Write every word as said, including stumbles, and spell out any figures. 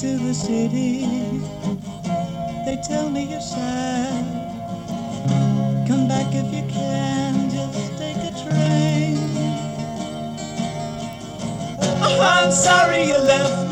to the city. They tell me you're sad. Come back if you can, just take a train. I'm sorry you left